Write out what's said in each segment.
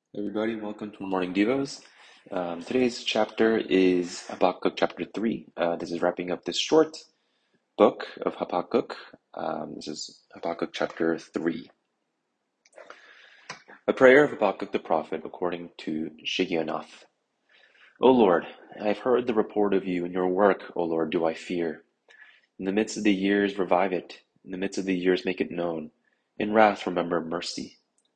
Everybody, welcome to Morning Devos. Today's chapter is Habakkuk chapter 3. This is wrapping up this short book of Habakkuk. This is Habakkuk chapter 3. A prayer of Habakkuk the prophet according to Shigionoth. O Lord, I have heard the report of you, and your work, O Lord, do I fear. In the midst of the years revive it, in the midst of the years make it known. In wrath remember mercy.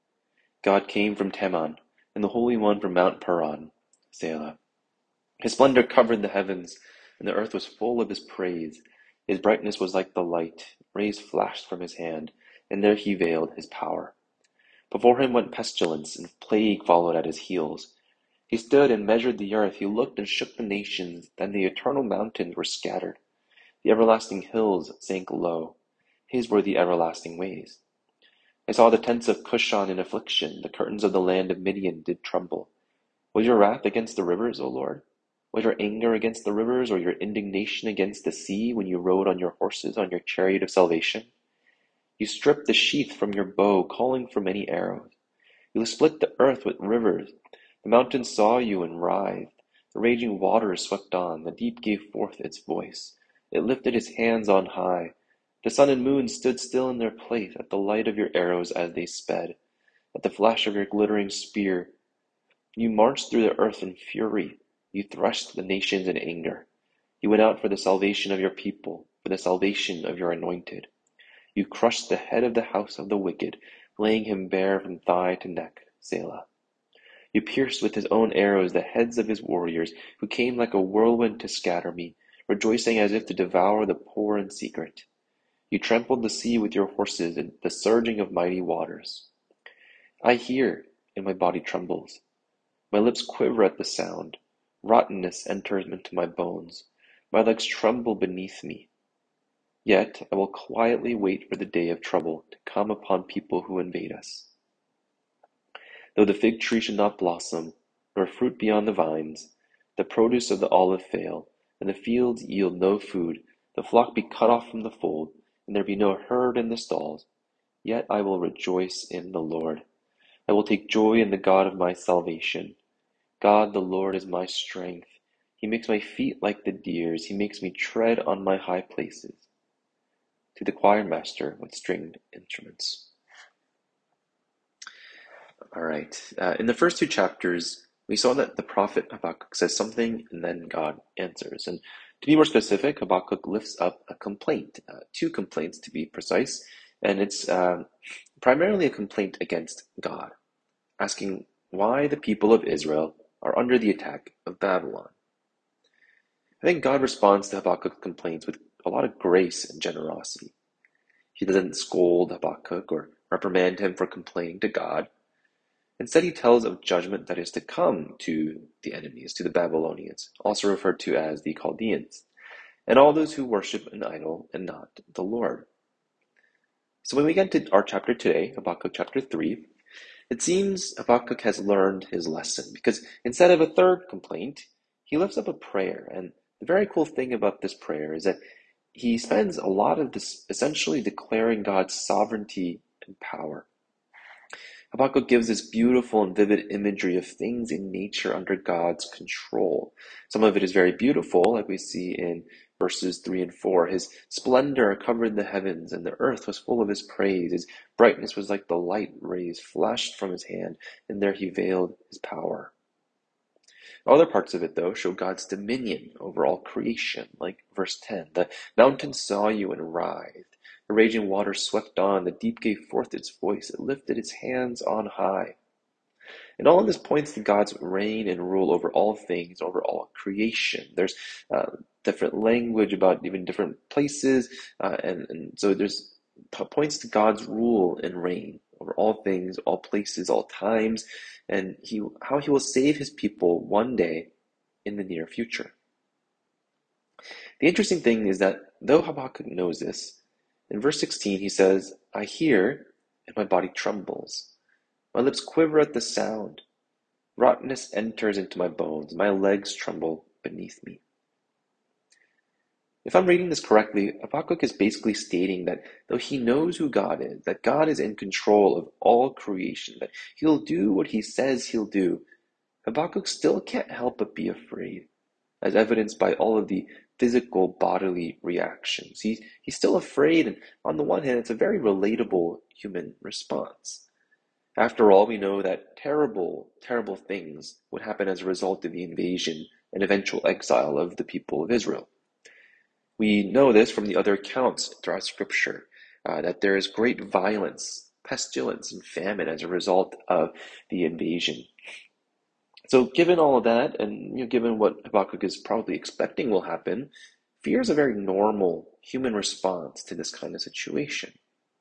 God came from Teman, and the Holy One from Mount Paran. Selah. His splendor covered the heavens, and the earth was full of his praise. His brightness was like the light. Rays flashed from his hand, and there he veiled his power. Before him went pestilence, and plague followed at his heels. He stood and measured the earth. He looked and shook the nations. Then the eternal mountains were scattered. The everlasting hills sank low. His were the everlasting ways. I saw the tents of Cushan in affliction. The curtains of the land of Midian did tremble. Was your wrath against the rivers, O Lord? Was your anger against the rivers, or your indignation against the sea, when you rode on your horses, on your chariot of salvation? You stripped the sheath from your bow, calling for many arrows. You split the earth with rivers. The mountains saw you and writhed. The raging waters swept on. The deep gave forth its voice. It lifted its hands on high. The sun and moon stood still in their place at the light of your arrows as they sped, at the flash of your glittering spear. You marched through the earth in fury. You threshed the nations in anger. You went out for the salvation of your people, for the salvation of your anointed. You crushed the head of the house of the wicked, laying him bare from thigh to neck. Selah. You pierced with his own arrows the heads of his warriors, who came like a whirlwind to scatter me, rejoicing as if to devour the poor in secret. You trampled the sea with your horses and the surging of mighty waters. I hear, and my body trembles. My lips quiver at the sound. Rottenness enters into my bones. My legs tremble beneath me. Yet I will quietly wait for the day of trouble to come upon people who invade us. Though the fig tree should not blossom, nor fruit be on the vines, the produce of the olive fail, and the fields yield no food, the flock be cut off from the fold, and there be no herd in the stalls, yet I will rejoice in the Lord. I will take joy in the God of my salvation. God the Lord is my strength. He makes my feet like the deer's. He makes me tread on my high places. To the choir master with stringed instruments. All right. In the first two chapters, we saw that the prophet Habakkuk says something and then God answers. And to be more specific, Habakkuk lifts up a complaint, two complaints to be precise. And it's primarily a complaint against God, asking why the people of Israel are under the attack of Babylon. I think God responds to Habakkuk's complaints with a lot of grace and generosity. He doesn't scold Habakkuk or reprimand him for complaining to God. Instead, he tells of judgment that is to come to the enemies, to the Babylonians, also referred to as the Chaldeans, and all those who worship an idol and not the Lord. So when we get to our chapter today, Habakkuk chapter 3, it seems Habakkuk has learned his lesson, because instead of a third complaint, he lifts up a prayer. And the very cool thing about this prayer is that he spends a lot of this essentially declaring God's sovereignty and power. Habakkuk gives this beautiful and vivid imagery of things in nature under God's control. Some of it is very beautiful, like we see in verses 3 and 4. His splendor covered the heavens, and the earth was full of his praise. His brightness was like the light rays flashed from his hand, and there he veiled his power. Other parts of it, though, show God's dominion over all creation, like verse 10. The mountains saw you and writhed. The raging waters swept on. The deep gave forth its voice. It lifted its hands on high. And all of this points to God's reign and rule over all things, over all creation. There's different language about even different places, and so there's points to God's rule and reign over all things, all places, all times, and how he will save his people one day in the near future. The interesting thing is that though Habakkuk knows this, in verse 16 he says, I hear, and my body trembles. My lips quiver at the sound. Rottenness enters into my bones. My legs tremble beneath me. If I'm reading this correctly, Habakkuk is basically stating that though he knows who God is, that God is in control of all creation, that he'll do what he says he'll do, Habakkuk still can't help but be afraid, as evidenced by all of the physical bodily reactions. He's still afraid, and on the one hand, it's a very relatable human response. After all, we know that terrible, terrible things would happen as a result of the invasion and eventual exile of the people of Israel. We know this from the other accounts throughout Scripture, that there is great violence, pestilence, and famine as a result of the invasion. So given all of that, and given what Habakkuk is probably expecting will happen, fear is a very normal human response to this kind of situation.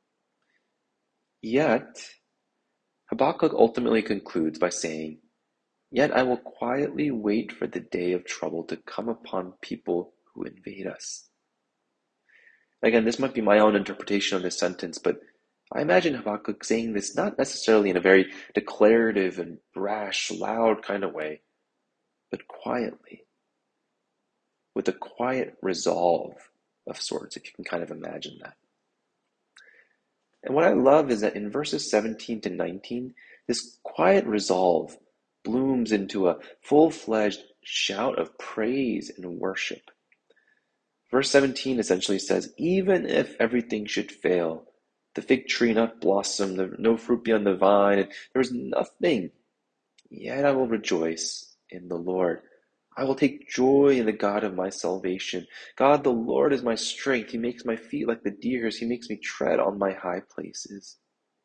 Yet, Habakkuk ultimately concludes by saying, "Yet I will quietly wait for the day of trouble to come upon people who invade us." Again, this might be my own interpretation of this sentence, but I imagine Habakkuk saying this not necessarily in a very declarative and brash, loud kind of way, but quietly, with a quiet resolve of sorts, if you can kind of imagine that. And what I love is that in verses 17 to 19, this quiet resolve blooms into a full-fledged shout of praise and worship. Verse 17 essentially says, "Even if everything should fail, the fig tree not blossom, no fruit be on the vine, and there is nothing, yet I will rejoice in the Lord. I will take joy in the God of my salvation. God the Lord is my strength. He makes my feet like the deer's. He makes me tread on my high places."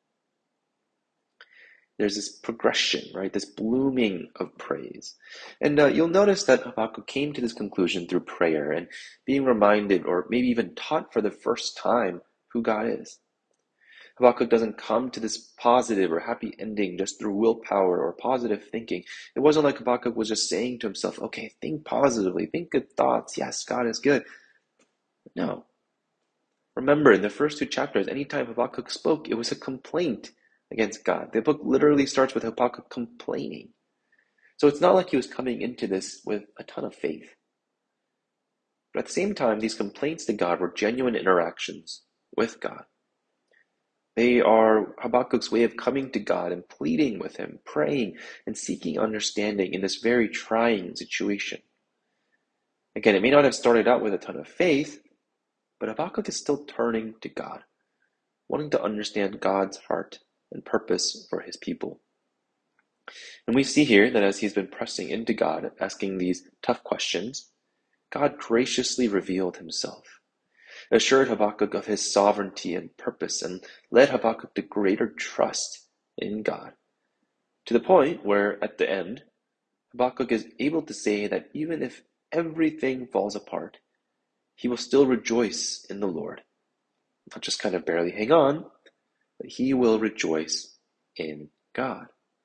There's this progression, right? This blooming of praise. And you'll notice that Habakkuk came to this conclusion through prayer and being reminded, or maybe even taught for the first time, who God is. Habakkuk doesn't come to this positive or happy ending just through willpower or positive thinking. It wasn't like Habakkuk was just saying to himself, okay, think positively, think good thoughts. Yes, God is good. No. Remember, in the first two chapters, anytime Habakkuk spoke, it was a complaint against God. The book literally starts with Habakkuk complaining. So it's not like he was coming into this with a ton of faith. But at the same time, these complaints to God were genuine interactions with God. They are Habakkuk's way of coming to God and pleading with him, praying and seeking understanding in this very trying situation. Again, it may not have started out with a ton of faith, but Habakkuk is still turning to God, wanting to understand God's heart and purpose for his people. And we see here that as he's been pressing into God, asking these tough questions, God graciously revealed himself, assured Habakkuk of his sovereignty and purpose, and led Habakkuk to greater trust in God, to the point where, at the end, Habakkuk is able to say that even if everything falls apart, he will still rejoice in the Lord. Not just kind of barely hang on, but he will rejoice in God.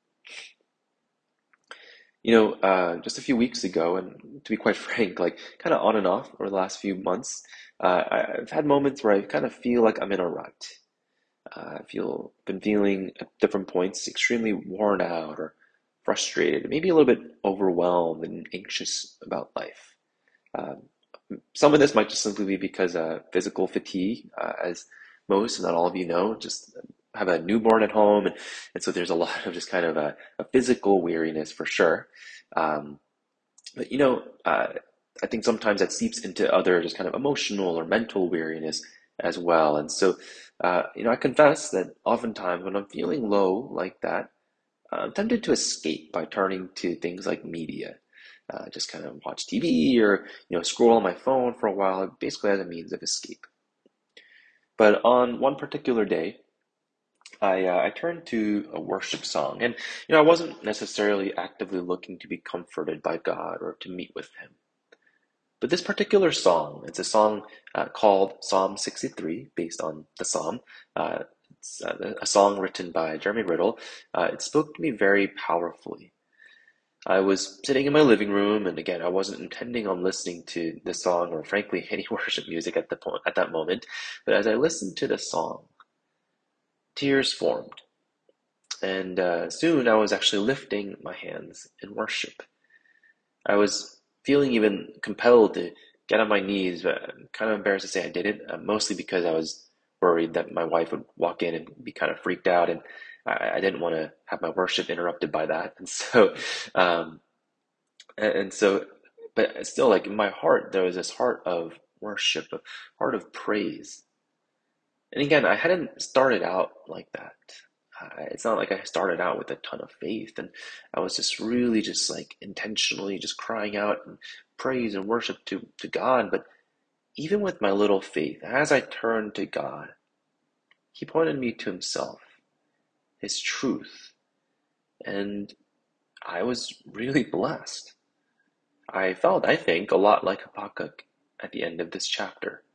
Just a few weeks ago, and to be quite frank, like kind of on and off over the last few months, I've had moments where I kind of feel like I'm in a rut. Been feeling at different points extremely worn out or frustrated, maybe a little bit overwhelmed and anxious about life. Uh, some of this might just simply be because physical fatigue, as most, if not all of you know, just have a newborn at home, and so there's a lot of just kind of a physical weariness for sure. Um, but I think sometimes that seeps into other just kind of emotional or mental weariness as well. And so, I confess that oftentimes when I'm feeling low like that, I'm tempted to escape by turning to things like media. Just kind of watch TV or scroll on my phone for a while, basically as a means of escape. But on one particular day, I turned to a worship song, and I wasn't necessarily actively looking to be comforted by God or to meet with Him. But this particular song, it's a song called Psalm 63, based on the Psalm. It's a song written by Jeremy Riddle. It spoke to me very powerfully. I was sitting in my living room, and again, I wasn't intending on listening to the song or, frankly, any worship music at that moment. But as I listened to the song, tears formed, and soon I was actually lifting my hands in worship. I was feeling even compelled to get on my knees, but I'm kind of embarrassed to say I did it, mostly because I was worried that my wife would walk in and be kind of freaked out, and I didn't want to have my worship interrupted by that. And so, um, and so, but still, like in my heart, there was this heart of worship, a heart of praise. And again, I hadn't started out like that. It's not like I started out with a ton of faith, and I was just really just like intentionally just crying out and praise and worship to God. But even with my little faith, as I turned to God, He pointed me to Himself, His truth, and I was really blessed. I felt, I think, a lot like Habakkuk at the end of this chapter.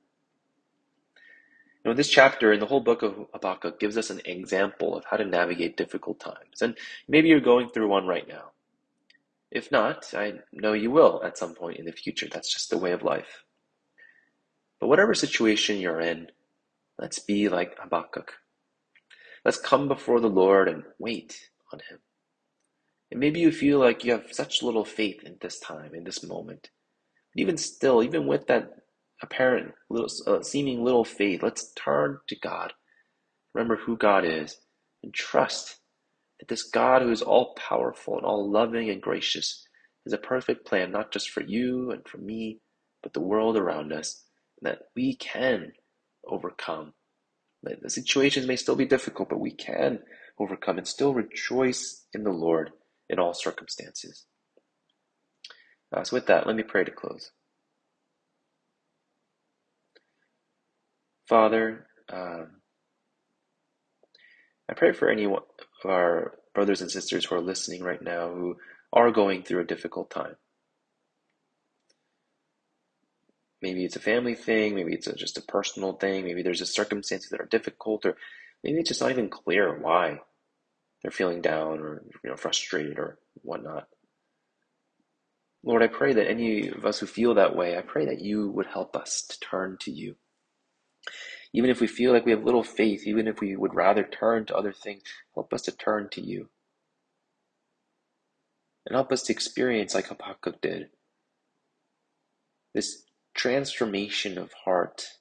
This chapter in the whole book of Habakkuk gives us an example of how to navigate difficult times. And maybe you're going through one right now. If not, I know you will at some point in the future. That's just the way of life. But whatever situation you're in, let's be like Habakkuk. Let's come before the Lord and wait on Him. And maybe you feel like you have such little faith in this time, in this moment. But even still, even with that apparent little, seeming little faith, let's turn to God. Remember who God is and trust that this God who is all powerful and all loving and gracious has a perfect plan, not just for you and for me, but the world around us, and that we can overcome. The situations may still be difficult, but we can overcome and still rejoice in the Lord in all circumstances. So with that, let me pray to close. Father, I pray for any of our brothers and sisters who are listening right now who are going through a difficult time. Maybe it's a family thing, maybe it's just a personal thing, maybe there's just circumstances that are difficult, or maybe it's just not even clear why they're feeling down or frustrated or whatnot. Lord, I pray that any of us who feel that way, I pray that you would help us to turn to you. Even if we feel like we have little faith, even if we would rather turn to other things, help us to turn to you. And help us to experience, like Habakkuk did, this transformation of heart.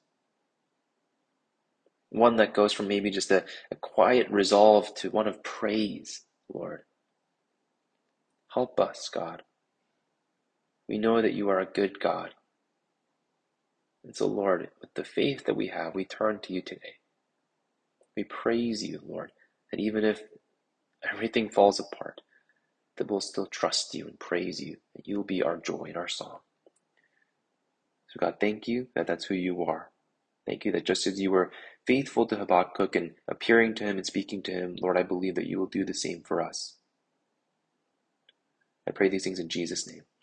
One that goes from maybe just a quiet resolve to one of praise, Lord. Help us, God. We know that you are a good God. And so, Lord, with the faith that we have, we turn to you today. We praise you, Lord, that even if everything falls apart, that we'll still trust you and praise you, that you will be our joy and our song. So God, thank you that that's who you are. Thank you that just as you were faithful to Habakkuk and appearing to him and speaking to him, Lord, I believe that you will do the same for us. I pray these things in Jesus' name.